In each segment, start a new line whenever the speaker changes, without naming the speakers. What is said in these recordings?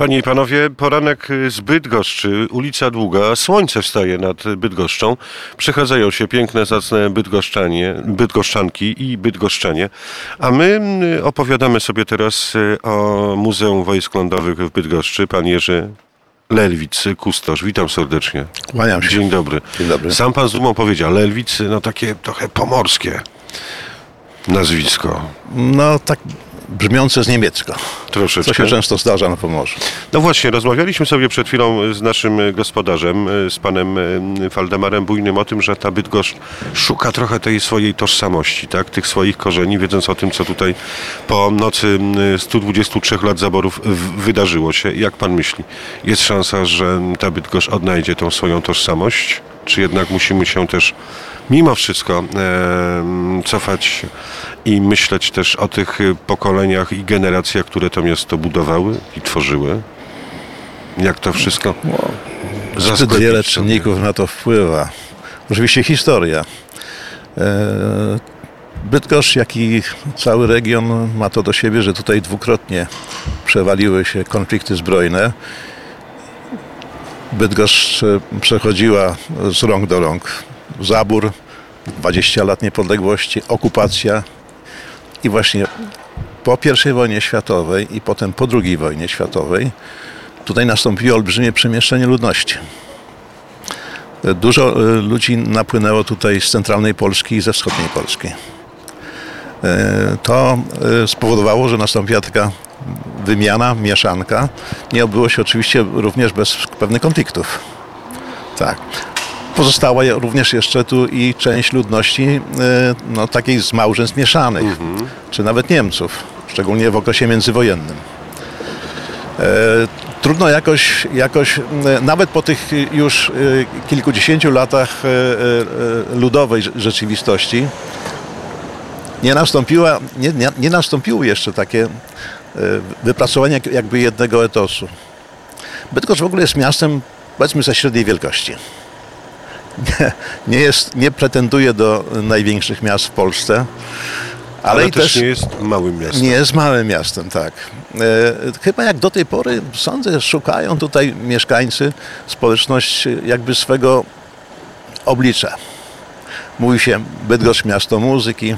Panie i panowie, poranek z Bydgoszczy, ulica Długa, słońce wstaje nad Bydgoszczą, przechadzają się piękne, zacne bydgoszczanki i bydgoszczanie, a my opowiadamy sobie teraz o Muzeum Wojsk Lądowych w Bydgoszczy. Pan Jerzy Lelwitz, kustosz, witam serdecznie.
Kłaniam się.
Dzień dobry.
Dzień dobry.
Sam pan z dumą powiedział, Lelwitz, no takie trochę pomorskie nazwisko.
No tak brzmiące z niemiecko.
Troszeczkę.
Co się często zdarza na Pomorzu.
No właśnie, rozmawialiśmy sobie przed chwilą z naszym gospodarzem, z panem Waldemarem Bujnym o tym, że ta Bydgoszcz szuka trochę tej swojej tożsamości, tak? Tych swoich korzeni, wiedząc o tym, co tutaj po nocy 123 lat zaborów wydarzyło się. Jak pan myśli, jest szansa, że ta Bydgoszcz odnajdzie tą swoją tożsamość? Czy jednak musimy się też mimo wszystko cofać i myśleć też o tych pokoleniach i generacjach, które to miasto budowały i tworzyły? Jak to wszystko
Zbyt wiele czynników na to wpływa. Oczywiście historia. Bydgoszcz, jak i cały region ma to do siebie, że tutaj dwukrotnie przewaliły się konflikty zbrojne. Bydgoszcz przechodziła z rąk do rąk. Zabór, 20 lat niepodległości, okupacja i właśnie po I wojnie światowej i potem po II wojnie światowej tutaj nastąpiło olbrzymie przemieszczenie ludności. Dużo ludzi napłynęło tutaj z centralnej Polski i ze wschodniej Polski. To spowodowało, że nastąpiła taka wymiana, mieszanka. Nie odbyło się oczywiście również bez pewnych konfliktów. Tak. Pozostała również jeszcze tu i część ludności takiej z małżeństw mieszanych, czy nawet Niemców, szczególnie w okresie międzywojennym. Trudno jakoś, nawet po tych już kilkudziesięciu latach ludowej rzeczywistości, nie nastąpiło jeszcze takie wypracowanie jakby jednego etosu. Bydgoszcz w ogóle jest miastem, powiedzmy, ze średniej wielkości. Nie pretenduje do największych miast w Polsce, ale i też
nie jest małym miastem.
Nie jest małym miastem, tak. Chyba jak do tej pory, sądzę, szukają tutaj mieszkańcy, społeczność jakby swego oblicza. Mówi się Bydgoszcz miasto muzyki.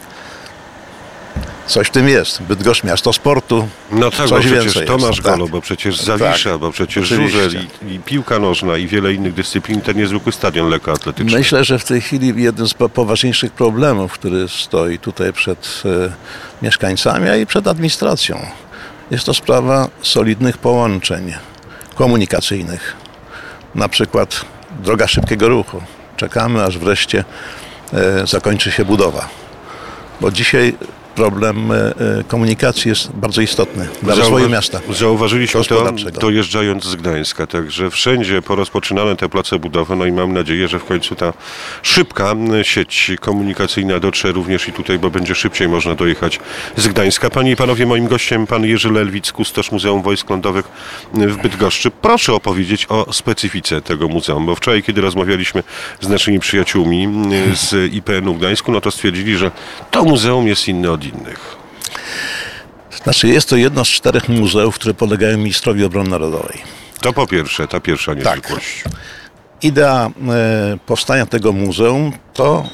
Coś w tym jest. Bydgoszcz miasto sportu.
No tak,
coś
bo przecież Tomasz
jest.
Golo, bo przecież Zawisza,
tak,
bo przecież
oczywiście.
żużel i piłka nożna i wiele innych dyscyplin, ten niezwykły stadion lekkoatletyczny.
Myślę, że w tej chwili jeden z poważniejszych problemów, który stoi tutaj przed mieszkańcami, a i przed administracją, jest to sprawa solidnych połączeń komunikacyjnych. Na przykład droga szybkiego ruchu. Czekamy, aż wreszcie zakończy się budowa. Bo dzisiaj problem komunikacji jest bardzo istotny dla rozwoju miasta.
Zauważyliśmy to, dojeżdżając z Gdańska, także wszędzie porozpoczynane te place budowy, no i mam nadzieję, że w końcu ta szybka sieć komunikacyjna dotrze również i tutaj, bo będzie szybciej można dojechać z Gdańska. Panie i panowie, moim gościem pan Jerzy Lelwitz, kustosz Muzeum Wojsk Lądowych w Bydgoszczy. Proszę opowiedzieć o specyfice tego muzeum, bo wczoraj, kiedy rozmawialiśmy z naszymi przyjaciółmi z IPN-u w Gdańsku, no to stwierdzili, że to muzeum jest inne od innych.
Znaczy, jest to jedno z 4 muzeów, które podlegają ministrowi obrony narodowej.
To po pierwsze, ta pierwsza niezwykłość.
Tak. Idea powstania tego muzeum to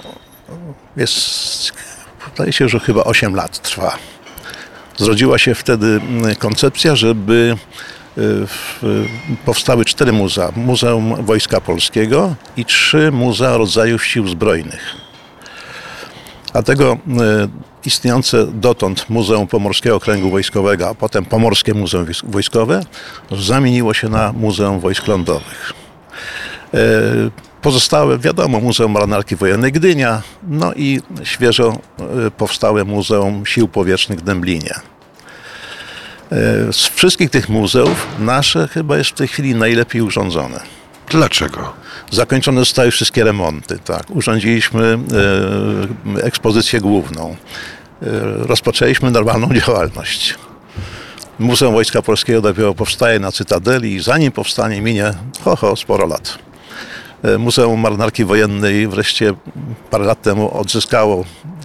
jest, wydaje się, że chyba 8 lat trwa. Zrodziła się wtedy koncepcja, żeby powstały 4 muzea. Muzeum Wojska Polskiego i 3 muzea rodzajów sił zbrojnych. Dlatego istniejące dotąd Muzeum Pomorskiego Okręgu Wojskowego, a potem Pomorskie Muzeum Wojskowe zamieniło się na Muzeum Wojsk Lądowych. Pozostałe, wiadomo, Muzeum Marynarki Wojennej Gdynia, no i świeżo powstałe Muzeum Sił Powietrznych w Dęblinie. Z wszystkich tych muzeów nasze chyba jest w tej chwili najlepiej urządzone.
Dlaczego?
Zakończone zostały wszystkie remonty, tak. Urządziliśmy ekspozycję główną. Rozpoczęliśmy normalną działalność. Muzeum Wojska Polskiego dopiero powstaje na Cytadeli i zanim powstanie minie sporo lat. Muzeum Marynarki Wojennej wreszcie parę lat temu odzyskało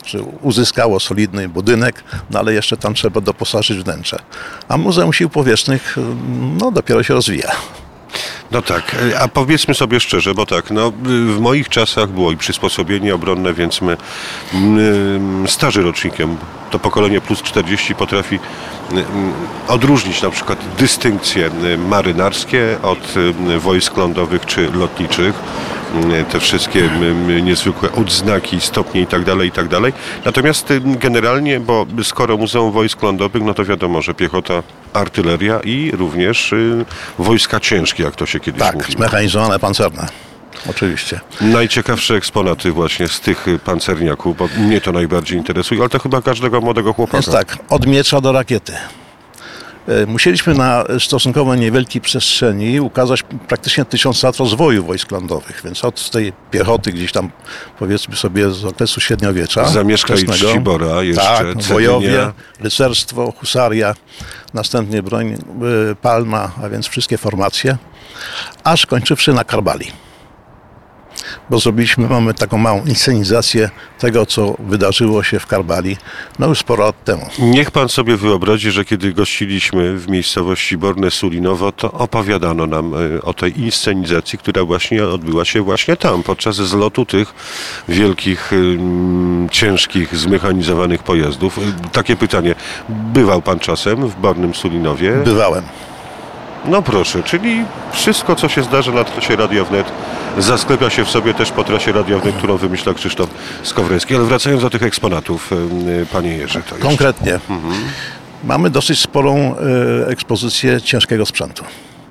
czy uzyskało solidny budynek, no ale jeszcze tam trzeba doposażyć wnętrze. A Muzeum Sił Powietrznych no, dopiero się rozwija.
No tak, a powiedzmy sobie szczerze, bo tak, no w moich czasach było i przysposobienie obronne, więc my starszym rocznikiem, to pokolenie plus 40 potrafi odróżnić na przykład dystynkcje marynarskie od wojsk lądowych czy lotniczych. Te wszystkie niezwykłe odznaki, stopnie i tak dalej. Natomiast generalnie, bo skoro Muzeum Wojsk Lądowych, no to wiadomo, że piechota, artyleria i również wojska ciężkie, jak to się kiedyś
Tak,
mówiło.
zmechanizowane, pancerne. Oczywiście.
Najciekawsze eksponaty właśnie z tych pancerniaków, bo mnie to najbardziej interesuje, ale to chyba każdego młodego chłopaka.
Jest tak, od miecza do rakiety. Musieliśmy na stosunkowo niewielkiej przestrzeni ukazać praktycznie 1000 lat rozwoju wojsk lądowych, więc od tej piechoty gdzieś tam, powiedzmy sobie, z okresu średniowiecza.
Zamieszka i
wczesnego.
Czcibora, jeszcze
Tak,
Cedynia.
wojowie, rycerstwo, husaria, następnie broń palna, a więc wszystkie formacje, aż kończywszy na Karbali. Bo mamy taką małą inscenizację tego, co wydarzyło się w Karbali, no już sporo lat temu.
Niech pan sobie wyobrazi, że kiedy gościliśmy w miejscowości Borne Sulinowo, to opowiadano nam o tej inscenizacji, która właśnie odbyła się właśnie tam, podczas zlotu tych wielkich, ciężkich, zmechanizowanych pojazdów. Takie pytanie, bywał pan czasem w Bornym Sulinowie?
Bywałem.
No proszę, czyli wszystko, co się zdarza na trasie Radia Wnet, zasklepia się w sobie też po trasie Radia Wnet, którą wymyśla Krzysztof Skowroński. Ale wracając do tych eksponatów, panie Jerzy, to jeszcze...
Konkretnie. Mamy dosyć sporą ekspozycję ciężkiego sprzętu.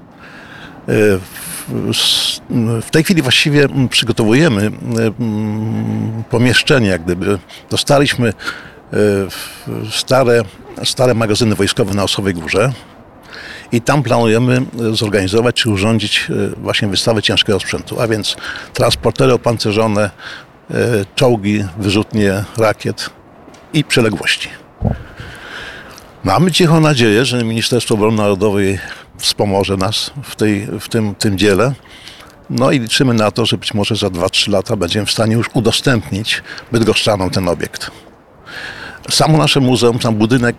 W tej chwili właściwie przygotowujemy pomieszczenie, jak gdyby. Dostaliśmy stare magazyny wojskowe na Osowej Górze. I tam planujemy zorganizować czy urządzić właśnie wystawę ciężkiego sprzętu, a więc transportery opancerzone, czołgi, wyrzutnie rakiet i przyległości. Mamy cichą nadzieję, że Ministerstwo Obrony Narodowej wspomoże nas w tym dziele. No i liczymy na to, że być może za 2-3 lata będziemy w stanie już udostępnić bydgoszczanom ten obiekt. Samo nasze muzeum, tam budynek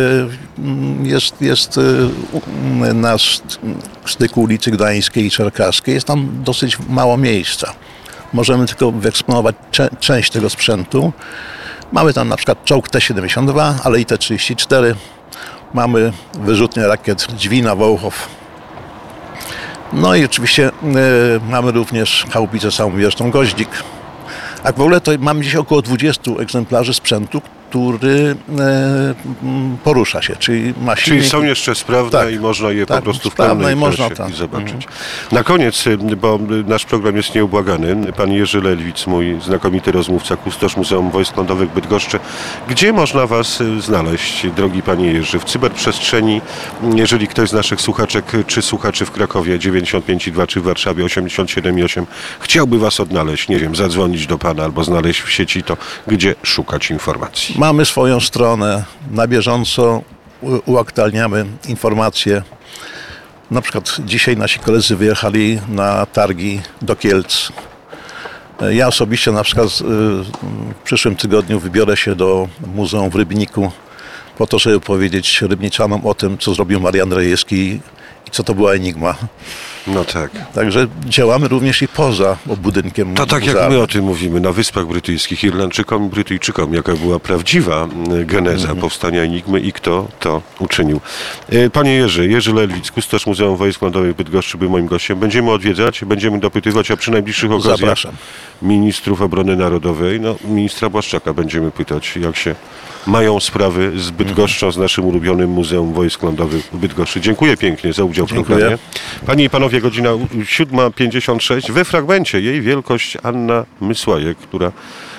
jest na styku ulicy Gdańskiej i Czerkaskiej. Jest tam dosyć mało miejsca. Możemy tylko wyeksponować część tego sprzętu. Mamy tam na przykład czołg T-72, ale i T-34. Mamy wyrzutnie rakiet Dźwina, Wołchow. No i oczywiście mamy również chałupicę samowietrzną Goździk. A w ogóle to mamy dziś około 20 egzemplarzy sprzętu, który porusza się, czyli ma silnik.
Czyli są jeszcze sprawne
Tak,
i można je
tak,
po prostu w
sprawne
pełnej
i można
krasie zobaczyć. Na koniec, bo nasz program jest nieubłagany, pan Jerzy Lelwic, mój znakomity rozmówca, kustosz Muzeum Wojsk Lądowych w Bydgoszczy. Gdzie można was znaleźć, drogi panie Jerzy? W cyberprzestrzeni, jeżeli ktoś z naszych słuchaczek czy słuchaczy w Krakowie 95,2 czy w Warszawie 87,8 chciałby was odnaleźć, nie wiem, zadzwonić do pana albo znaleźć w sieci, to gdzie szukać informacji?
Mamy swoją stronę, na bieżąco uaktualniamy informacje. Na przykład dzisiaj nasi koledzy wyjechali na targi do Kielc. Ja osobiście na przykład w przyszłym tygodniu wybiorę się do Muzeum w Rybniku po to, żeby powiedzieć rybniczanom o tym, co zrobił Marian Rejewski i co to była Enigma.
No tak.
Także działamy również i poza budynkiem
To tak jak
muzealnym.
my o tym mówimy na Wyspach Brytyjskich, Irlandczykom i Brytyjczykom, jaka była prawdziwa geneza powstania Enigmy i kto to uczynił. Panie Jerzy Lelwic, kustosz Muzeum Wojsk Lądowych w Bydgoszczy był moim gościem. Będziemy odwiedzać, będziemy dopytywać, a przy najbliższych okazjach
Zapraszam.
ministrów obrony narodowej, no ministra Błaszczaka będziemy pytać, jak się mają sprawy z Bydgoszczą, z naszym ulubionym Muzeum Wojsk Lądowych w Bydgoszczy. Dziękuję pięknie za udział w
Dziękuję.
programie. Panie i panowie, godzina 7:56. We fragmencie jej wielkość Anna Mysłajek, która